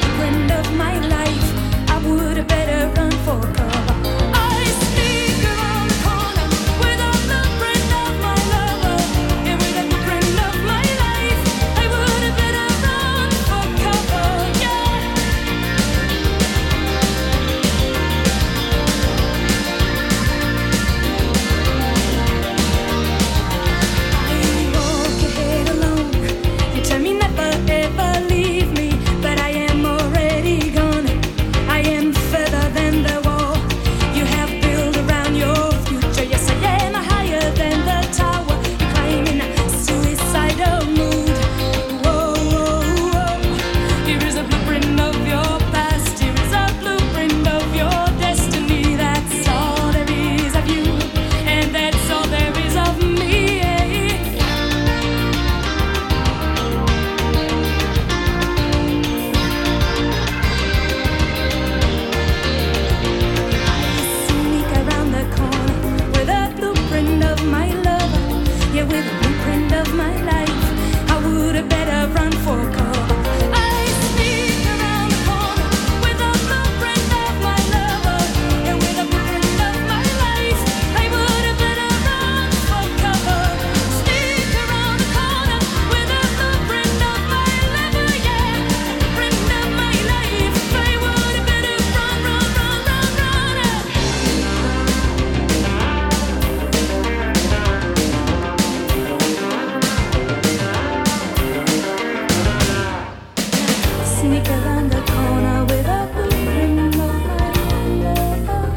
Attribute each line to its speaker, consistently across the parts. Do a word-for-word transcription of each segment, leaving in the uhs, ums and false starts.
Speaker 1: blueprint of my life. I would have better run for cover. I sneak around the corner with a blueprint of my lover. Yeah, with a blueprint of my life. I would have better run for cover. Yeah. I walk ahead alone. You tell me never ever leave me, but I am already gone. I am further than the wall you have built around your future. Yes, I am higher than the tower, climbing a suicidal mood. Whoa, whoa, whoa. Here is a blueprint of your past. Here is a blueprint of your destiny. That's all there is of you, and that's all there is of me. Sneak around the corner with a blueprint of my lover. Yeah, with a blueprint of my life. I would have better run for cover. I sneak around the corner with a blueprint of my lover. Yeah, with a blueprint of my life. I would have better run for cover. Sneak around the corner with a blueprint of my lover. Yeah, blueprint of my life. I would have better run, run, run, run, run. Sneak around the corner with a blueprint of my lover.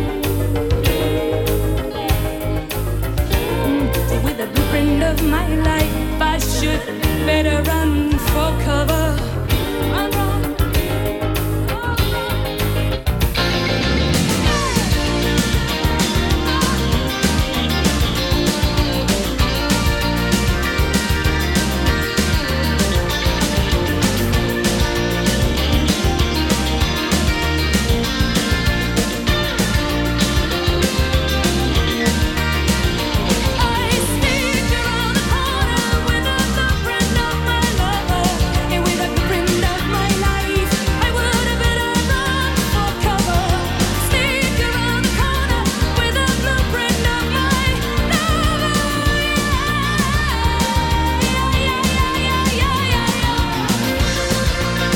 Speaker 1: Mm, with a blueprint of my life, I should better run for cover. Run, run. Oh, I sneak around the corner with a blueprint of my lover. Yeah, with a blueprint of my life. I would have better run for cover. Sneak around the corner with a blueprint of my lover. Yeah, yeah, yeah, yeah, yeah, yeah, yeah.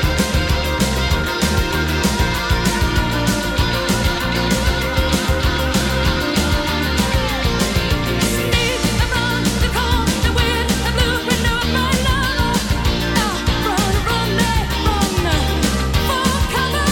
Speaker 1: Sneak around the corner with a blueprint of my lover. Now run, run, run for cover.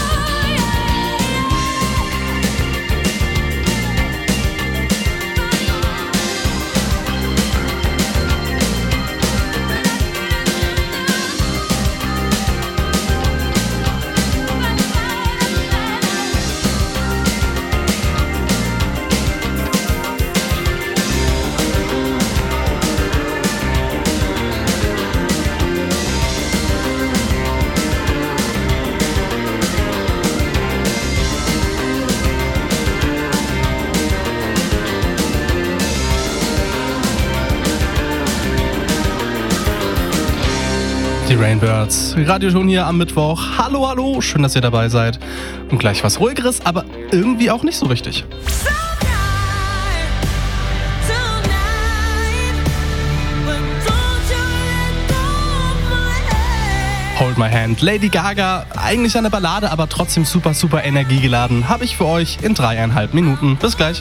Speaker 2: Die Rainbirds. Radioton hier am Mittwoch. Hallo, hallo. Schön, dass ihr dabei seid. Und gleich was Ruhigeres, aber irgendwie auch nicht so richtig. Hold My Hand. Lady Gaga. Eigentlich eine Ballade, aber trotzdem super, super energiegeladen. Habe ich für euch in dreieinhalb Minuten. Bis gleich.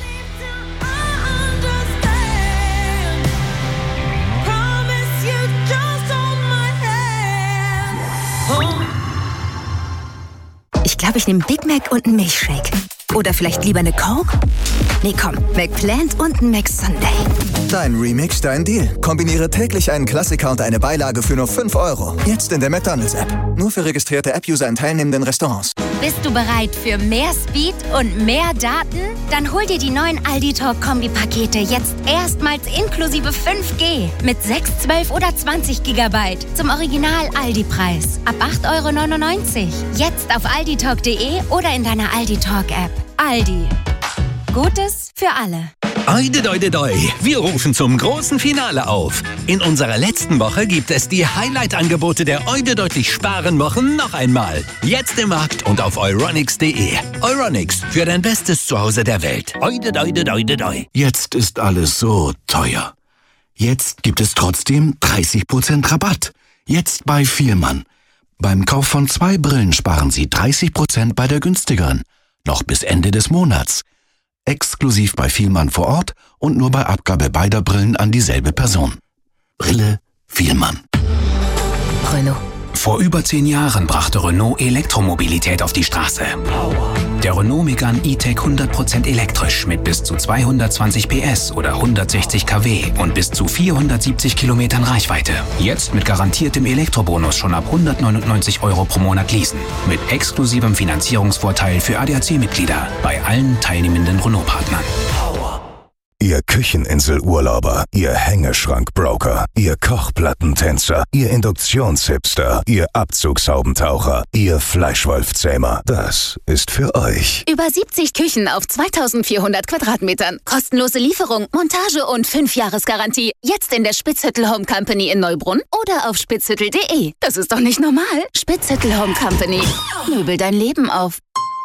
Speaker 3: Ich glaube, ich nehme Big Mac und einen Milchshake. Oder vielleicht lieber eine Coke? Nee, komm, McPlant und ein McSunday.
Speaker 4: Dein Remix, dein Deal. Kombiniere täglich einen Klassiker und eine Beilage für nur fünf Euro. Jetzt in der McDonald's-App. Nur für registrierte App-User in teilnehmenden Restaurants.
Speaker 3: Bist du bereit für mehr Speed und mehr Daten? Dann hol dir die neuen Aldi Talk Kombi-Pakete jetzt erstmals inklusive fünf G mit sechs, zwölf oder zwanzig Gigabyte zum Original-Aldi-Preis ab acht Euro neunundneunzig. Jetzt auf alditalk punkt de oder in deiner Aldi Talk App. Aldi. Gutes für alle.
Speaker 5: Oide, doide, doi. Wir rufen zum großen Finale auf. In unserer letzten Woche gibt es die Highlight-Angebote der Oide deutlich sparen Wochen noch einmal. Jetzt im Markt und auf euronics punkt de. Euronics, für dein bestes Zuhause der Welt. Oide, doide, doide, doi.
Speaker 6: Jetzt ist alles so teuer. Jetzt gibt es trotzdem dreißig Prozent Rabatt. Jetzt bei Vielmann. Beim Kauf von zwei Brillen sparen Sie dreißig Prozent bei der günstigeren. Noch bis Ende des Monats. Exklusiv bei Vielmann vor Ort und nur bei Abgabe beider Brillen an dieselbe Person. Brille Vielmann.
Speaker 7: Renault.
Speaker 8: Vor über zehn Jahren brachte Renault Elektromobilität auf die Straße. Der Renault Megane E-Tech hundert Prozent elektrisch mit bis zu zweihundertzwanzig P S oder hundertsechzig Kilowatt und bis zu vierhundertsiebzig Kilometern Reichweite. Jetzt mit garantiertem Elektrobonus schon ab hundertneunundneunzig Euro pro Monat leasen. Mit exklusivem Finanzierungsvorteil für A D A C-Mitglieder bei allen teilnehmenden Renault-Partnern.
Speaker 9: Ihr Kücheninselurlauber, Ihr Hängeschrankbroker, Ihr Kochplattentänzer, Ihr Induktionshipster, Ihr Abzugshaubentaucher, Ihr Fleischwolfzähmer, das ist für euch.
Speaker 7: Über siebzig Küchen auf zweitausendvierhundert Quadratmetern. Kostenlose Lieferung, Montage und fünf Jahresgarantie. Jetzt in der Spitzhüttel Home Company in Neubrunn oder auf spitzhüttel punkt de. Das ist doch nicht normal. Spitzhüttel Home Company. Möbel dein Leben auf.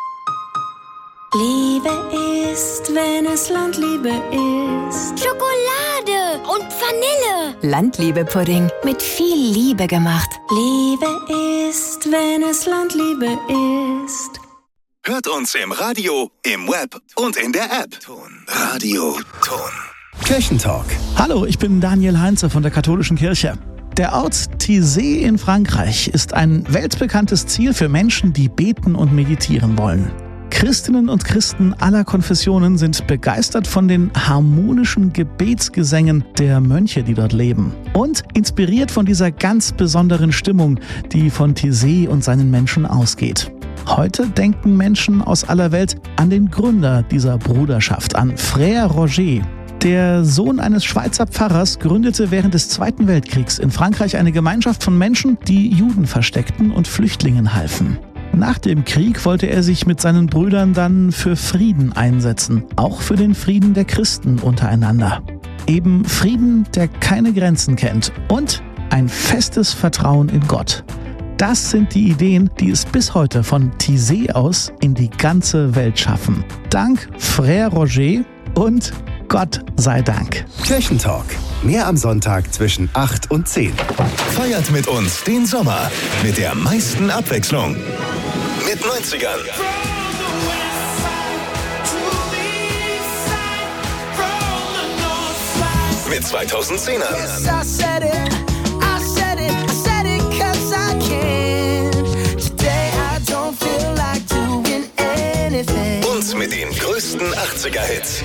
Speaker 1: Liebe ist, wenn es Landliebe ist.
Speaker 3: Schokolade und Vanille.
Speaker 7: Landliebe-Pudding. Mit viel Liebe gemacht.
Speaker 1: Liebe ist, wenn es Landliebe ist.
Speaker 4: Hört uns im Radio, im Web und in der App. Ton. Radio Ton.
Speaker 10: Kirchentalk. Hallo, ich bin Daniel Heinze von der Katholischen Kirche. Der Ort Thizé in Frankreich ist ein weltbekanntes Ziel für Menschen, die beten und meditieren wollen. Christinnen und Christen aller Konfessionen sind begeistert von den harmonischen Gebetsgesängen der Mönche, die dort leben. Und inspiriert von dieser ganz besonderen Stimmung, die von Thizé und seinen Menschen ausgeht. Heute denken Menschen aus aller Welt an den Gründer dieser Bruderschaft, an Frère Roger. Der Sohn eines Schweizer Pfarrers gründete während des Zweiten Weltkriegs in Frankreich eine Gemeinschaft von Menschen, die Juden versteckten und Flüchtlingen halfen. Nach dem Krieg wollte er sich mit seinen Brüdern dann für Frieden einsetzen, auch für den Frieden der Christen untereinander. Eben Frieden, der keine Grenzen kennt und ein festes Vertrauen in Gott. Das sind die Ideen, die es bis heute von Thizé aus in die ganze Welt schaffen. Dank Frère Roger und Gott sei Dank.
Speaker 9: Kirchentalk. Mehr am Sonntag zwischen acht und zehn. Feiert mit uns den Sommer mit der meisten Abwechslung. Mit neunzigern. Mit zweitausendzehnern. Und mit den größten achtziger-Hits.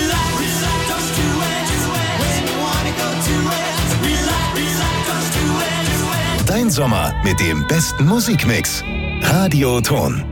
Speaker 9: Dein Sommer mit dem besten Musikmix. Radio Ton.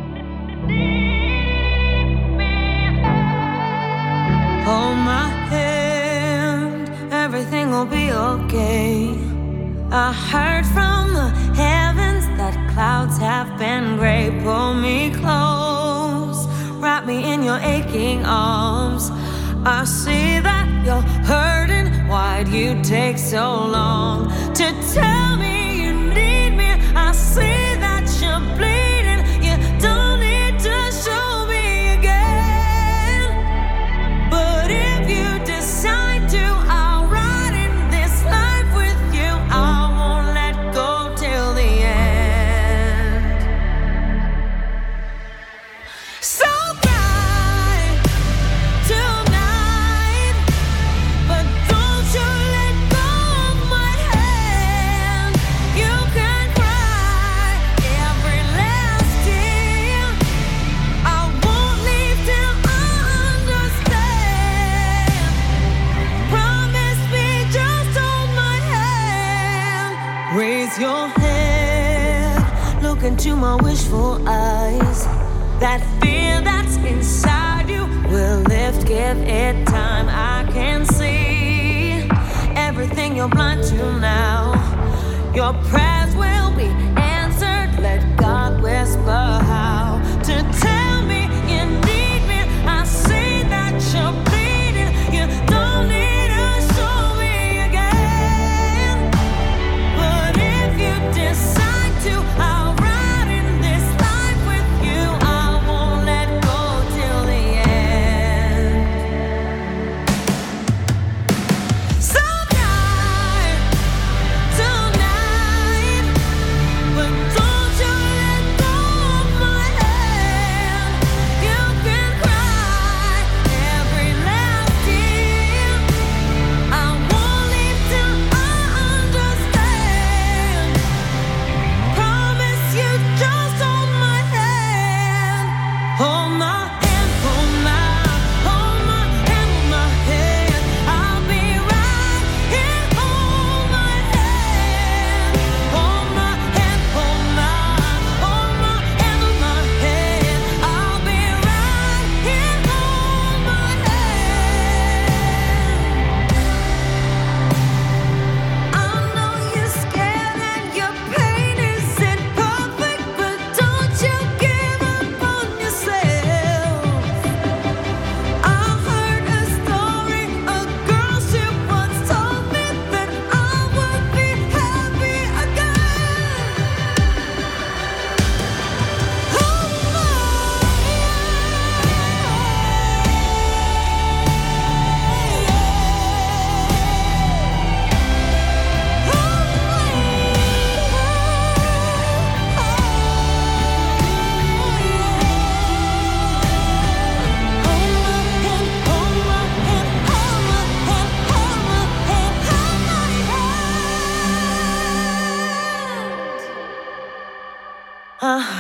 Speaker 1: Hold my hand, everything will be okay. I heard from the heavens that clouds have been gray. Pull me close, wrap me in your aching arms. I see that you're hurting. Why'd you take so long to tell me you need me? I see that you're bleeding. You don't need to show me again. But if you decide to, I'll ride in this life with you. I won't let go till the end. So cry tonight, but don't you let go of my hand. You can cry every last tear. I won't leave till I understand. Promise me, just hold my hand. Raise your head, look into my wishful eyes. That fear that's inside you will lift, give it time. I can see everything you're blind to now. Your prayers will be answered. Let God whisper how to tell me you need me. I see that you're bleeding.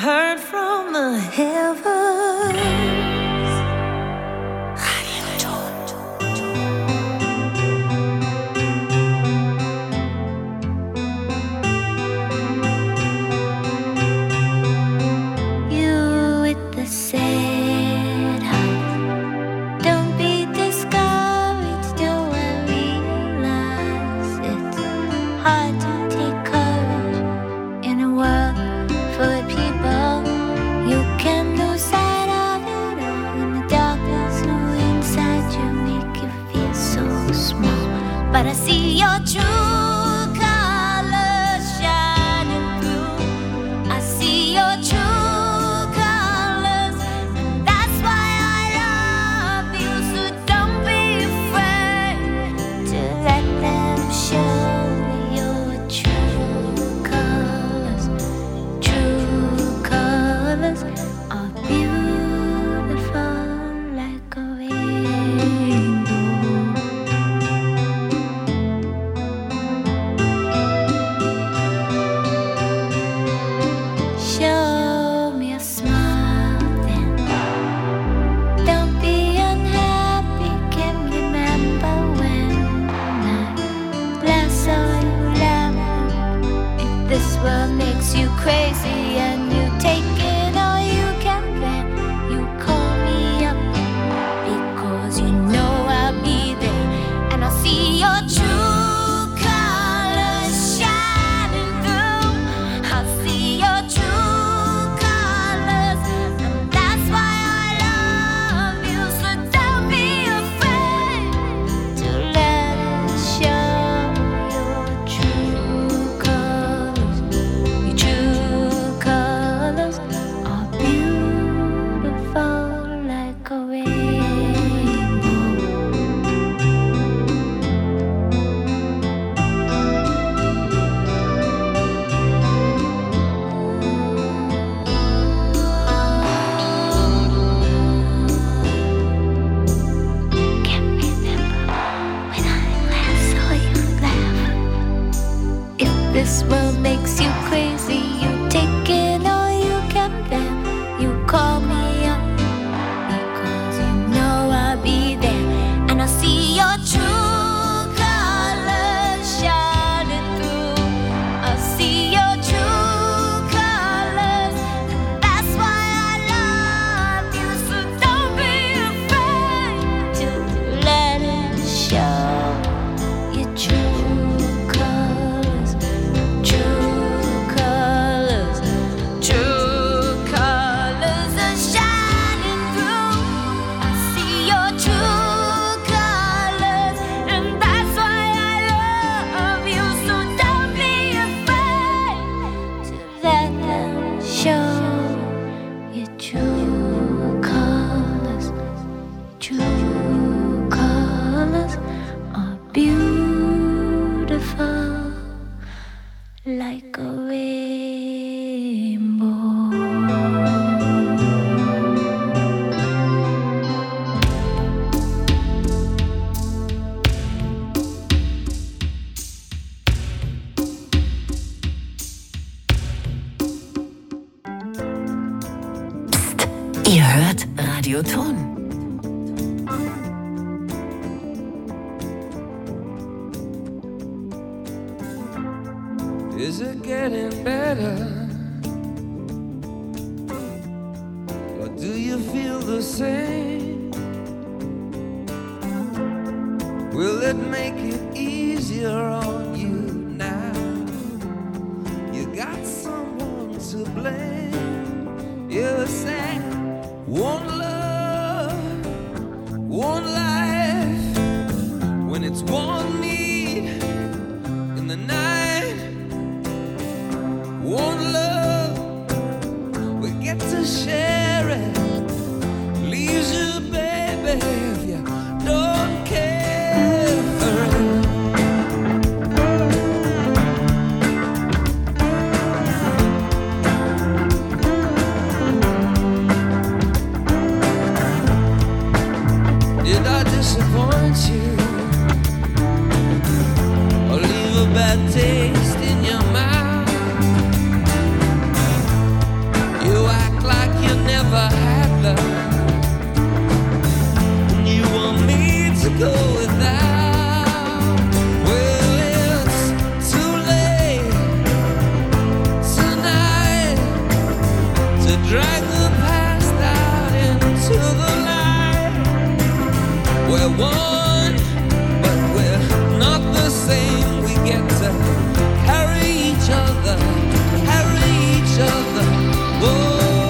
Speaker 11: heard from the heavens.
Speaker 1: You with the sad heart, don't be discouraged. Don't realize it's hard to take courage in a world full of people. You can lose sight of it all, and the darkness inside you make you feel so small. But I see your true colors shining through. I see your true colors, and that's why I love you. So don't be afraid to let them show your true colors. True colors are beautiful like a rainbow. Show me a smile then. Don't be unhappy. Can remember when I last saw you laughing. If this world makes you crazy and you take it all you can bear, you call me up because you know I'll be there, and I'll see your true colors shining through. I'll see your true colors, and that's why I love you. So don't be afraid to let it show your true colors. Your true colors are beautiful like a rainbow. Can't remember when I last saw you laugh. If this world makes you crazy, you take it all you can bear. You call me up because you know I'll be there, and I'll see your true colors shining through. I'll see your true colors, and that's why I love you. So don't be afraid to let it show your true colors. True colors, true colors are shining through. I see your true colors, and that's why I love you. So don't be afraid to let them show your true colors. True colors are beautiful like a rainbow.
Speaker 12: Ihr hört Radio Ton.
Speaker 13: Is it getting better? Or do you feel the same? Will it make it easier on you now? You got someone to blame. You say, one love, one life. When it's one need in the night, one love, we get to share it. Leaves you, baby, if you don't care for it. Did I disappoint you or leave a bad taste in your mouth? You together. And you want me to go without. Well, it's too late tonight to drag the past out into the light. We're one, but we're not the same. We get to carry each other, carry each other. Whoa.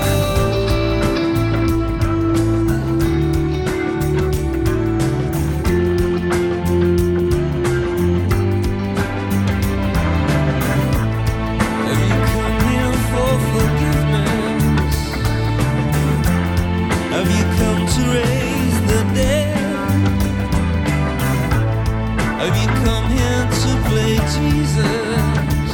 Speaker 13: Have you come here for forgiveness? Have you come to raise the dead? Have you come here to play Jesus?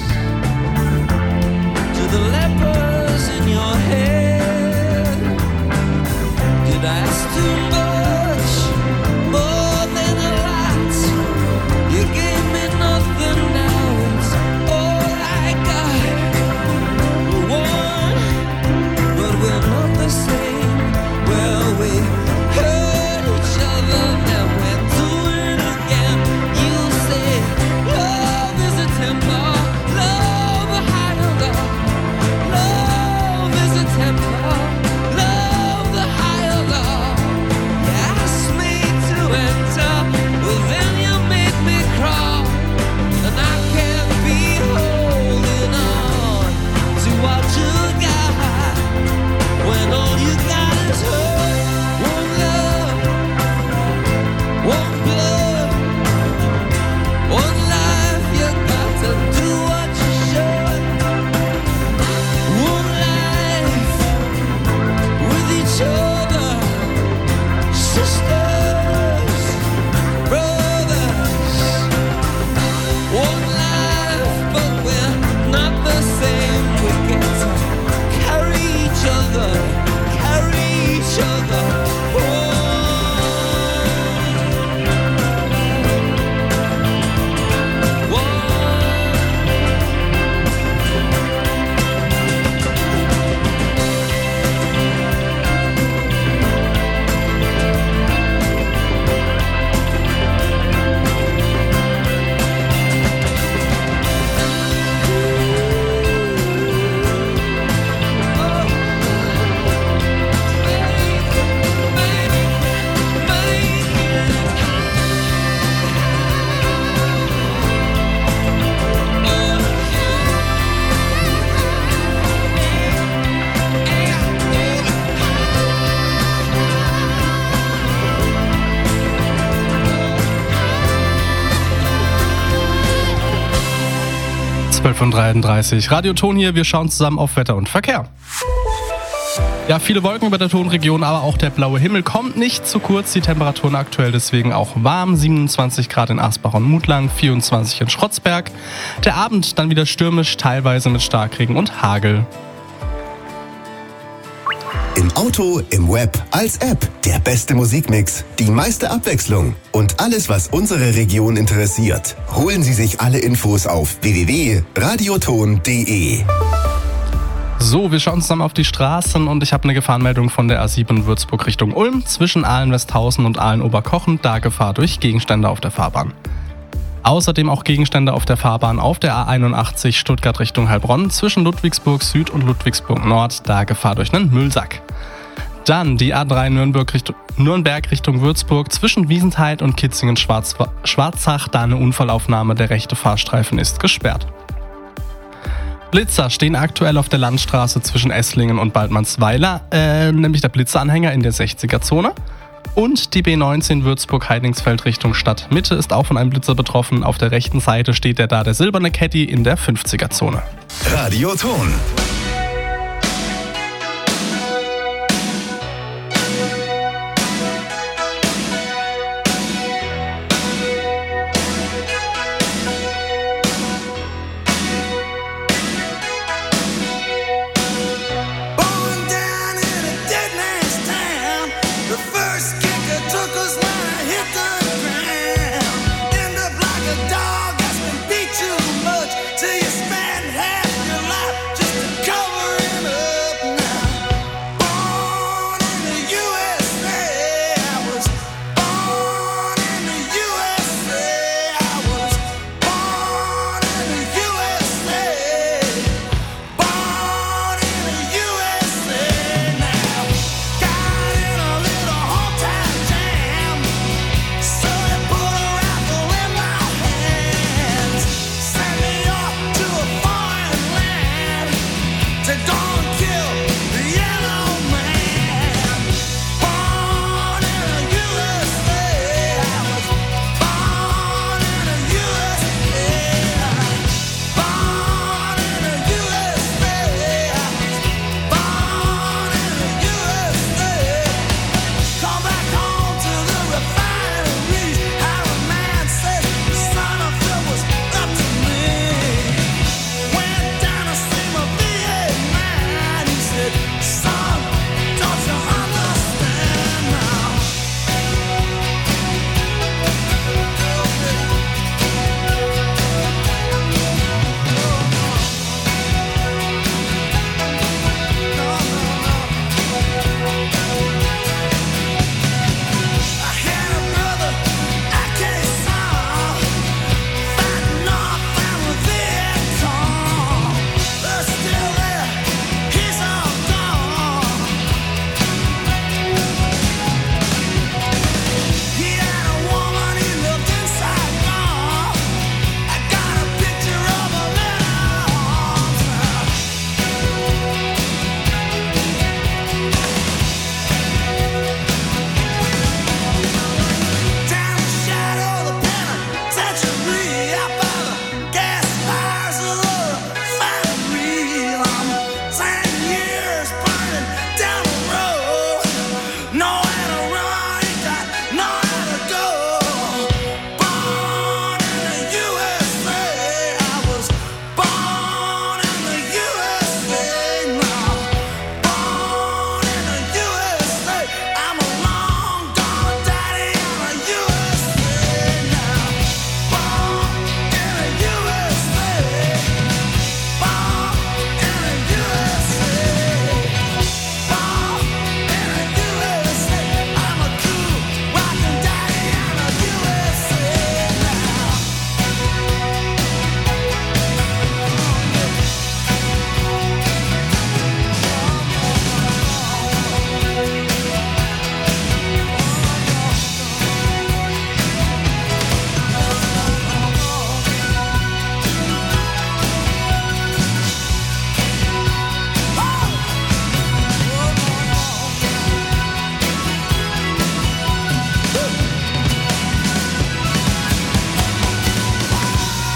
Speaker 13: To the lepers in your head? Did I ask too much? More than a lot. You gave me nothing, now it's all I got. We're one, but we're not the same. Well, we hurt each other, now we're doing it again. You say love is a temper, love a higher love. Love is a temper, love the higher love. You asked me to enter, well then you made me crawl. And I can't be holding on to what you got, when all you got is hurt. One love, one blood, one life. You got to do what you should. One life with each other, sisters, brothers. One life, but we're not the same. We get to carry each other, carry each other. One, one.
Speaker 2: zwölf Uhr dreiunddreißig. Radio Ton hier, wir schauen zusammen auf Wetter und Verkehr. Ja, viele Wolken über der Tonregion, aber auch der blaue Himmel kommt nicht zu kurz. Die Temperaturen aktuell deswegen auch warm. siebenundzwanzig Grad in Asbach und Mutlang, vierundzwanzig in Schrotzberg. Der Abend dann wieder stürmisch, teilweise mit Starkregen und Hagel.
Speaker 9: Im Auto, im Web, als App. Der beste Musikmix, die meiste Abwechslung und alles, was unsere Region interessiert. Holen Sie sich alle Infos auf w w w punkt radioton punkt d e.
Speaker 2: So, wir schauen zusammen auf die Straßen und ich habe eine Gefahrenmeldung von der A sieben Würzburg Richtung Ulm zwischen Aalen-Westhausen und Aalen-Oberkochen, da Gefahr durch Gegenstände auf der Fahrbahn. Außerdem auch Gegenstände auf der Fahrbahn auf der A einundachtzig Stuttgart Richtung Heilbronn zwischen Ludwigsburg Süd und Ludwigsburg Nord, da Gefahr durch einen Müllsack. Dann die A drei Nürnberg Richtung, Nürnberg Richtung Würzburg zwischen Wiesenthal und Kitzingen-Schwarzach, da eine Unfallaufnahme, der rechte Fahrstreifen ist gesperrt. Blitzer stehen aktuell auf der Landstraße zwischen Esslingen und Baldmannsweiler, äh, nämlich der Blitzeranhänger in der sechziger-Zone. Und die B neunzehn Würzburg-Heidingsfeld Richtung Stadtmitte ist auch von einem Blitzer betroffen. Auf der rechten Seite steht der da der silberne Caddy in der fünfziger-Zone.
Speaker 9: Radio Ton.